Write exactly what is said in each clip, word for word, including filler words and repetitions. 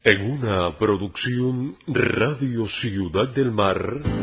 En una producción Radio Ciudad del Mar.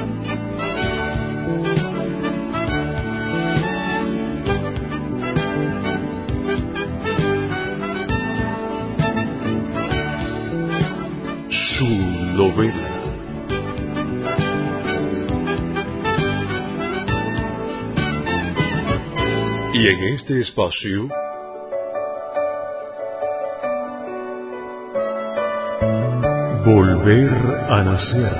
Su novela. Y en este espacio Volver a nacer.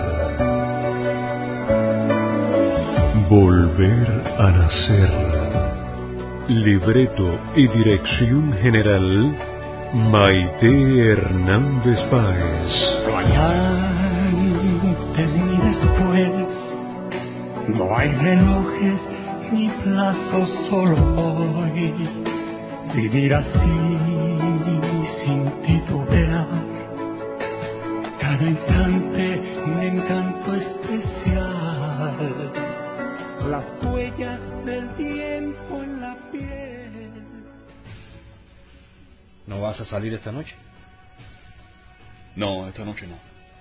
Volver a nacer. Libreto y dirección general Maite Hernández Páez. No hay antes ni después, no hay relojes ni plazos, solo hoy. Vivir así sin titubear, cada instante un encanto especial, las huellas del tiempo en la piel. ¿No vas a salir esta noche? No, esta noche no.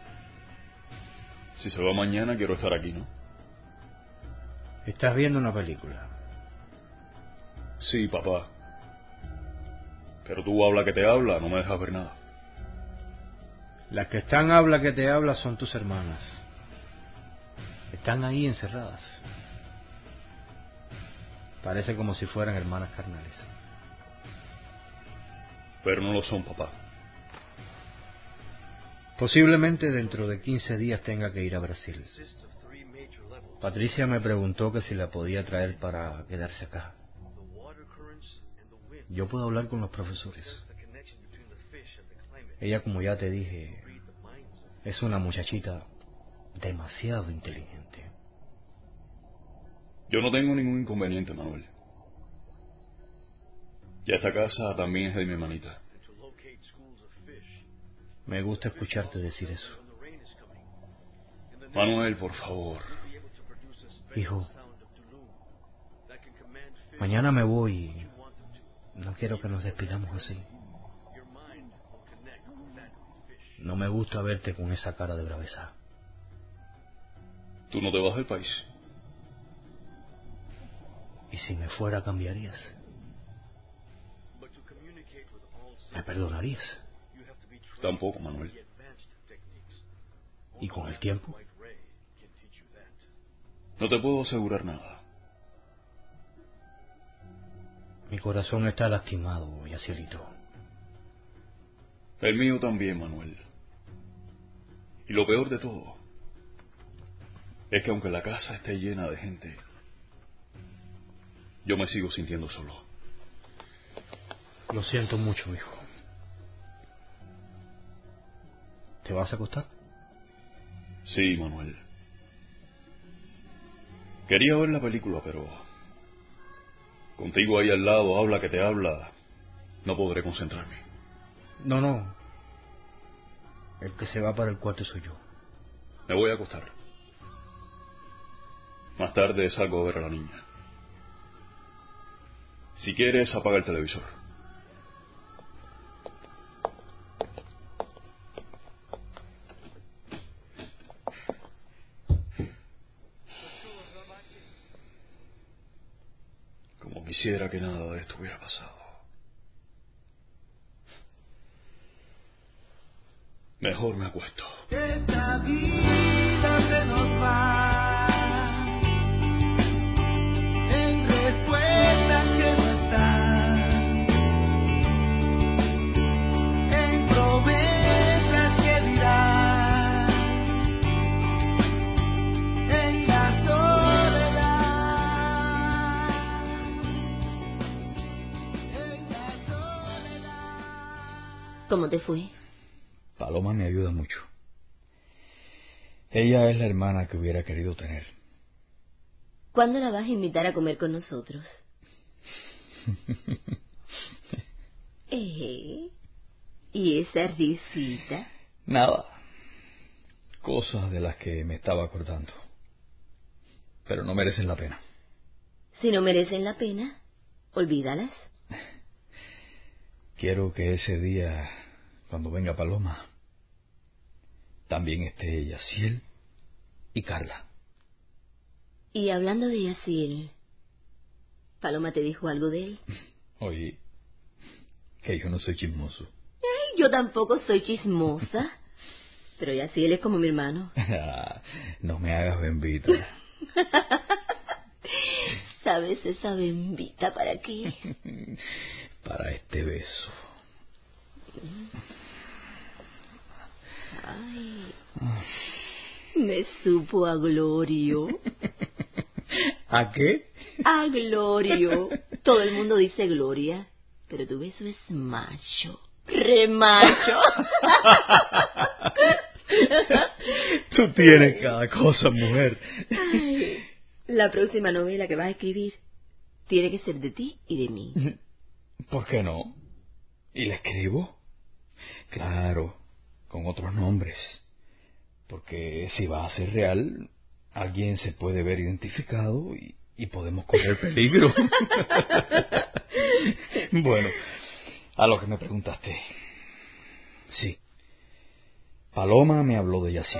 Si se va mañana quiero estar aquí, ¿no? ¿Estás viendo una película? Sí, papá. Pero tú habla que te habla, no me dejas ver nada. Las que están habla que te habla son tus hermanas. Están ahí encerradas. Parece como si fueran hermanas carnales. Pero no lo son, papá. Posiblemente dentro de quince días tenga que ir a Brasil. Patricia me preguntó que si la podía traer para quedarse acá. Yo puedo hablar con los profesores. Ella, como ya te dije, es una muchachita demasiado inteligente. Yo no tengo ningún inconveniente, Manuel. Y esta casa también es de mi hermanita. Me gusta escucharte decir eso. Manuel, por favor. Hijo, mañana me voy y no quiero que nos despidamos así. No me gusta verte con esa cara de braveza. ¿Tú no te vas del país? ¿Y si me fuera, cambiarías? ¿Me perdonarías? Tampoco, Manuel. ¿Y con el tiempo? No te puedo asegurar nada. Mi corazón está lastimado, Yacielito. El mío también, Manuel. Y lo peor de todo es que aunque la casa esté llena de gente, yo me sigo sintiendo solo. Lo siento mucho, hijo. ¿Te vas a acostar? Sí, Manuel. Quería ver la película, pero contigo ahí al lado, habla que te habla, no podré concentrarme. No, no. El que se va para el cuarto soy yo. Me voy a acostar. Más tarde salgo a ver a la niña. Si quieres, apaga el televisor. Como quisiera que nada de esto hubiera pasado. Mejor me acuesto. Esta vida se nos va en respuestas que no están, en promesas que dirán, en la soledad, en la soledad. ¿Cómo te fue? Paloma me ayuda mucho. Ella es la hermana que hubiera querido tener. ¿Cuándo la vas a invitar a comer con nosotros? ¿Eh? ¿Y esa risita? Nada. Cosas de las que me estaba acordando. Pero no merecen la pena. Si no merecen la pena, olvídalas. Quiero que ese día, cuando venga Paloma, también esté Yaciel y Carla. Y hablando de Yaciel, ¿Paloma te dijo algo de él? Oye, que yo no soy chismoso. Ay, yo tampoco soy chismosa, pero Yaciel es como mi hermano. No me hagas bembita. ¿Sabes esa bembita para qué? Para este beso. Ay, me supo a Glorio. ¿A qué? A Glorio. Todo el mundo dice Gloria, pero tu beso es macho, re macho. Tú tienes cada cosa, mujer. Ay, la próxima novela que vas a escribir tiene que ser de ti y de mí. ¿Por qué no? ¿Y la escribo? Claro, con otros nombres. Porque si va a ser real, alguien se puede ver identificado y, y podemos correr peligro. Bueno, a lo que me preguntaste. Sí. Paloma me habló de Yaciel.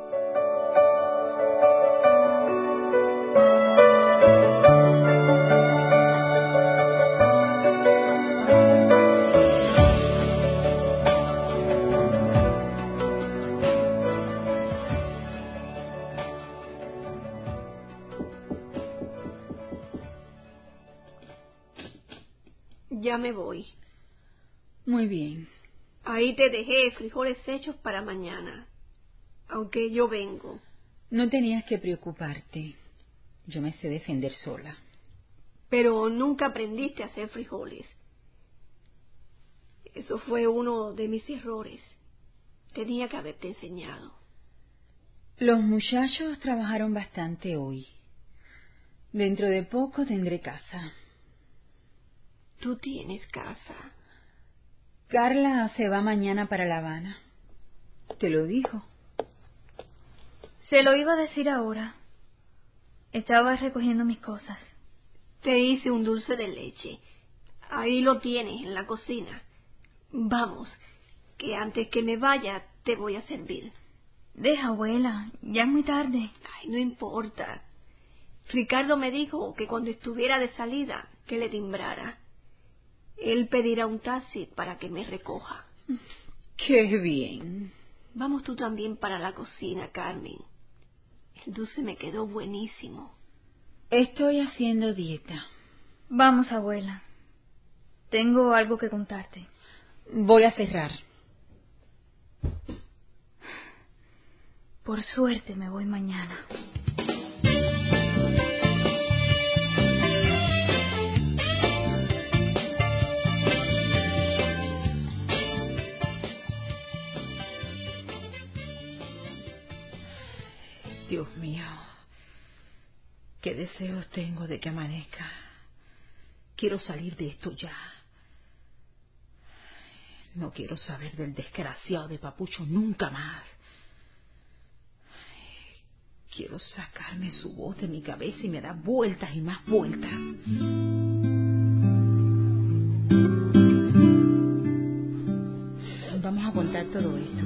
Ya me voy. Muy bien. Ahí te dejé frijoles hechos para mañana, aunque yo vengo. No tenías que preocuparte. Yo me sé defender sola. Pero nunca aprendiste a hacer frijoles. Eso fue uno de mis errores. Tenía que haberte enseñado. Los muchachos trabajaron bastante hoy. Dentro de poco tendré casa. Tú tienes casa. Carla se va mañana para La Habana. ¿Te lo dijo? Se lo iba a decir ahora. Estaba recogiendo mis cosas. Te hice un dulce de leche. Ahí lo tienes, en la cocina. Vamos, que antes que me vaya te voy a servir. Deja, abuela. Ya es muy tarde. Ay, no importa. Ricardo me dijo que cuando estuviera de salida, que le timbrara. Él pedirá un taxi para que me recoja. ¡Qué bien! Vamos tú también para la cocina, Carmen. El dulce me quedó buenísimo. Estoy haciendo dieta. Vamos, abuela. Tengo algo que contarte. Voy a cerrar. Por suerte me voy mañana. Dios mío, qué deseos tengo de que amanezca. Quiero salir de esto ya. No quiero saber del desgraciado de Papucho nunca más. Quiero sacarme su voz de mi cabeza y me da vueltas y más vueltas. Vamos a contar todo esto.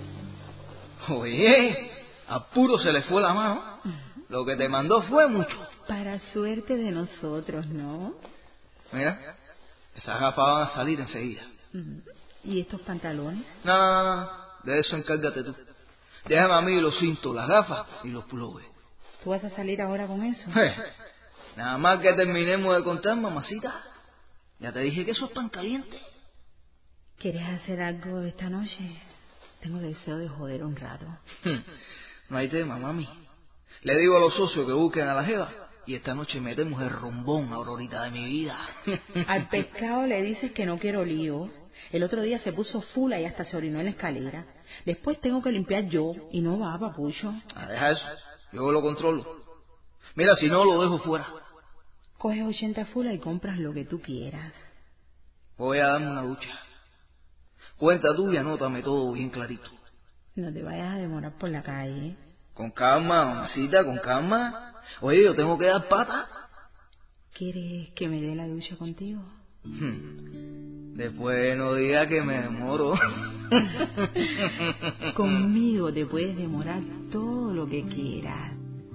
Oye, a puro se le fue la mano. Lo que te mandó fue mucho. Para suerte de nosotros, ¿no? Mira, esas gafas van a salir enseguida. ¿Y estos pantalones? No, no, no, no. De eso encárgate tú. Déjame a mí los cintos, las gafas y los pullovers. ¿Tú vas a salir ahora con eso? Eh, nada más que terminemos de contar, mamacita. Ya te dije que eso es tan caliente. ¿Quieres hacer algo esta noche? Tengo deseo de joder un rato. No hay tema, mami. Le digo a los socios que busquen a la jeva y esta noche metemos el rombón, Aurorita de mi vida. Al pescado le dices que no quiero lío. El otro día se puso fula y hasta se orinó en la escalera. Después tengo que limpiar yo y no va, papucho. Ah, deja eso. Yo lo controlo. Mira, si no, lo dejo fuera. Coges ochenta fulas y compras lo que tú quieras. Voy a darme una ducha. Cuenta tú y anótame todo bien clarito. No te vayas a demorar por la calle. Con calma, mamacita, con calma. Oye, yo tengo que dar pata. ¿Quieres que me dé la ducha contigo? Después no diga que me demoro. Conmigo te puedes demorar todo lo que quieras.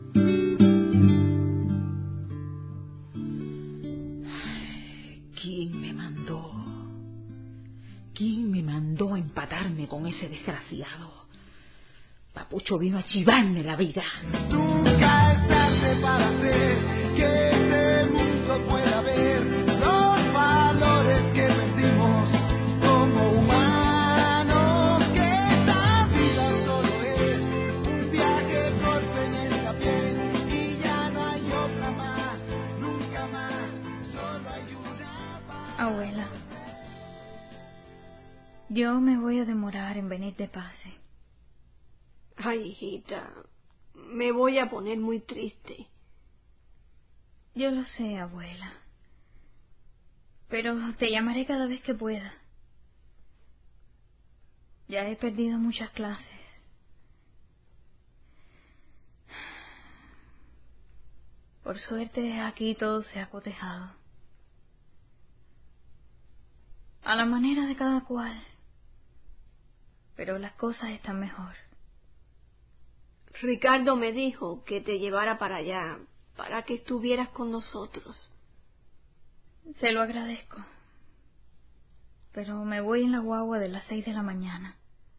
¿Quién me mandó? ¿Quién me mandó a empatarme con ese desgraciado? Papucho vino a chivarme la vida. Nunca es tarde para hacer que este mundo pueda ver los valores que perdimos como humanos, que esta vida solo es un viaje corto en esta piel y ya no hay otra más, nunca más, solo hay una paz. Abuela, yo me voy a demorar en venir de pase. Ay, hijita, me voy a poner muy triste. Yo lo sé, abuela. Pero te llamaré cada vez que pueda. Ya he perdido muchas clases. Por suerte, aquí todo se ha cotejado. A la manera de cada cual. Pero las cosas están mejor. Ricardo me dijo que te llevara para allá, para que estuvieras con nosotros. Se lo agradezco. Pero me voy en la guagua de las seis de la mañana.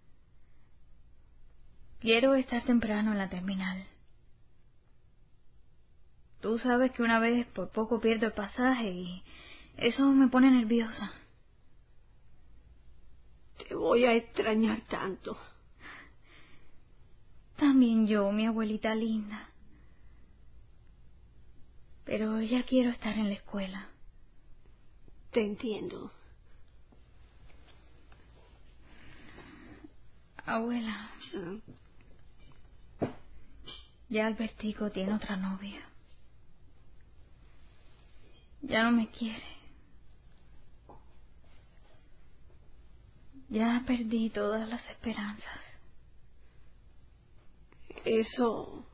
Quiero estar temprano en la terminal. Tú sabes que una vez por poco pierdo el pasaje y eso me pone nerviosa. Te voy a extrañar tanto. También yo, mi abuelita linda. Pero ya quiero estar en la escuela. Te entiendo. Abuela, ¿Ah? ya Albertico tiene otra novia. Ya no me quiere. Ya perdí todas las esperanzas. Eso...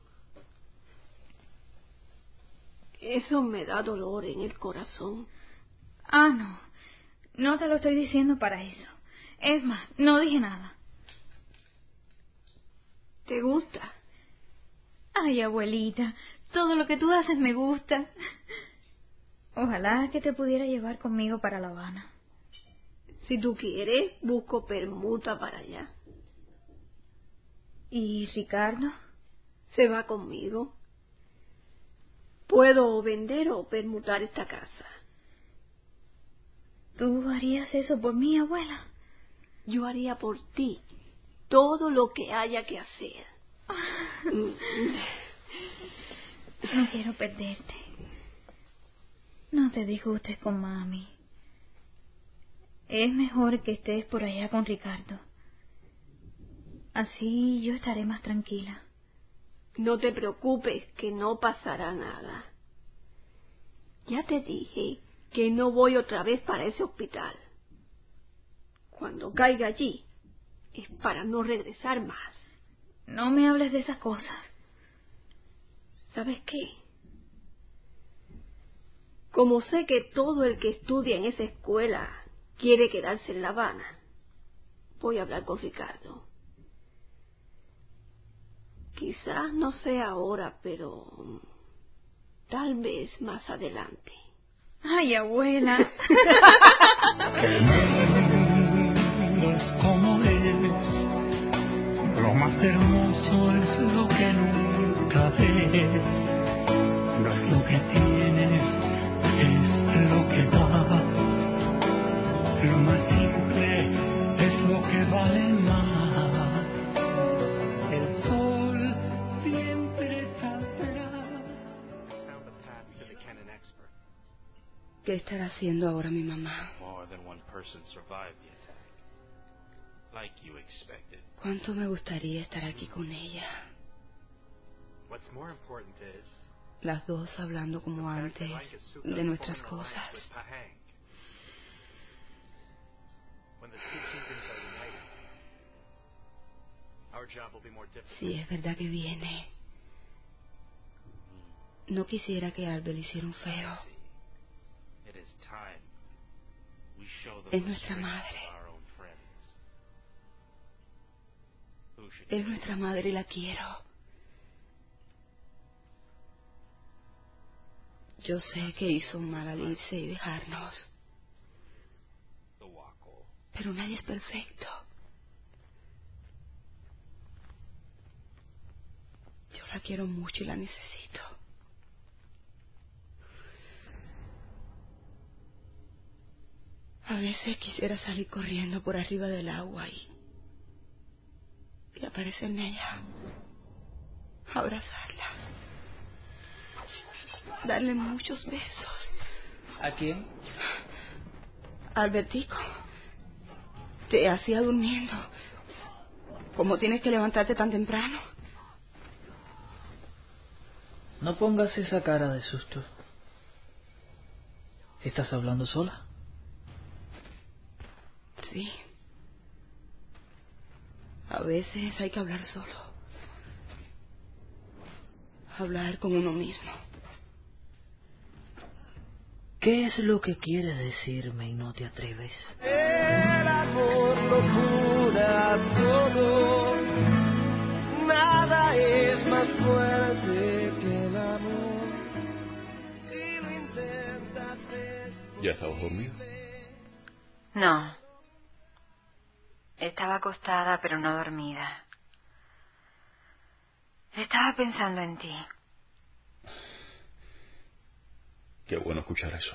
Eso me da dolor en el corazón. Ah, no. No te lo estoy diciendo para eso. Es más, no dije nada. ¿Te gusta? Ay, abuelita, todo lo que tú haces me gusta. Ojalá que te pudiera llevar conmigo para La Habana. Si tú quieres, busco permuta para allá. ¿Y Ricardo? Se va conmigo. Puedo vender o permutar esta casa. ¿Tú harías eso por mí, abuela? Yo haría por ti todo lo que haya que hacer. No quiero perderte. No te disgustes con mami. Es mejor que estés por allá con Ricardo. Así yo estaré más tranquila. No te preocupes, que no pasará nada. Ya te dije que no voy otra vez para ese hospital. Cuando caiga allí, es para no regresar más. No me hables de esas cosas. ¿Sabes qué? Como sé que todo el que estudia en esa escuela quiere quedarse en La Habana, voy a hablar con Ricardo. Quizás no sea ahora, pero tal vez más adelante. Ay, abuela. El mundo es como es, lo más hermoso es lo que nunca ves, no es lo que tienes, es lo que das, lo más simple es lo que vale más, el sol siempre saldrá. ¿Qué estará haciendo ahora mi mamá? Cuánto me gustaría estar aquí con ella. Las dos hablando como antes de nuestras cosas. Sí, es verdad que viene. No quisiera que Albert le hiciera un feo. Es nuestra madre. Es nuestra madre y la quiero. Yo sé que hizo mal al irse y dejarnos. Pero nadie es perfecto. Yo la quiero mucho y la necesito. A veces quisiera salir corriendo por arriba del agua y, y aparecerme allá, abrazarla, darle muchos besos. ¿A quién? Albertico, te hacía durmiendo. ¿Cómo tienes que levantarte tan temprano? No pongas esa cara de susto. ¿Estás hablando sola? Sí. A veces hay que hablar solo. Hablar con uno mismo. ¿Qué es lo que quieres decirme y no te atreves? El amor lo cura todo. Nada es más fuerte que el amor. Si lo intentas es... ¿Ya estabas dormido? No. Estaba acostada, pero no dormida. Estaba pensando en ti. Qué bueno escuchar eso.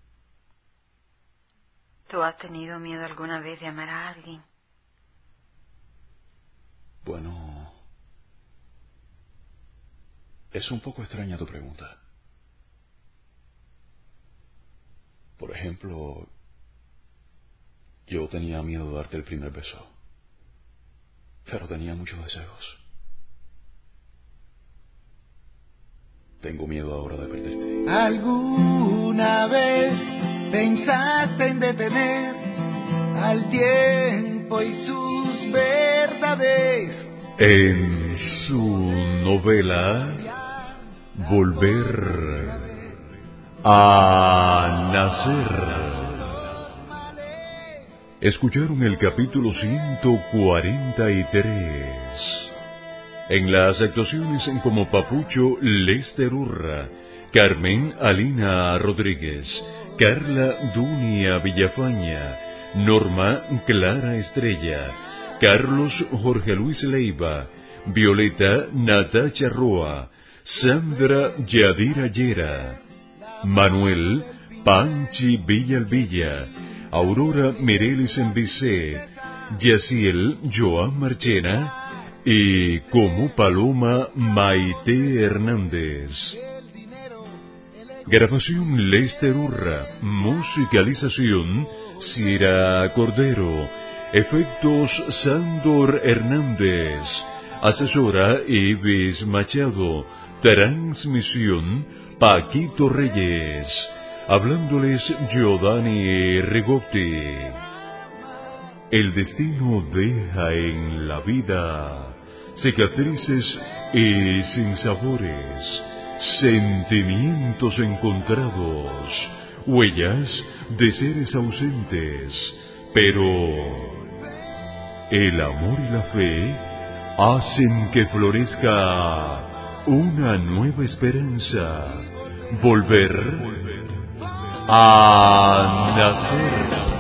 ¿Tú has tenido miedo alguna vez de amar a alguien? Bueno, es un poco extraña tu pregunta. Por ejemplo, yo tenía miedo de darte el primer beso, pero tenía muchos deseos. Tengo miedo ahora de perderte. ¿Alguna vez pensaste en detener al tiempo y sus verdades? En su novela Volver a Nacer. Escucharon el capítulo ciento cuarenta y tres. En las actuaciones como Papucho, Lester Urra, Carmen Alina Rodríguez, Carla Dunia Villafaña, Norma Clara Estrella, Carlos Jorge Luis Leiva, Violeta Natacha Roa, Sandra Yadira Yera, Manuel Panchi Villalvilla, Aurora Mireles Envicé, Yaciel Joan Marchena y como Paloma Maite Hernández. Grabación Lester Urra, musicalización Cira Cordero, efectos Sándor Hernández, asesora Ives Machado, transmisión Paquito Reyes, hablándoles Giovanni Rigotti. El destino deja en la vida cicatrices y sinsabores, sentimientos encontrados, huellas de seres ausentes, pero el amor y la fe hacen que florezca una nueva esperanza, volver a nacer.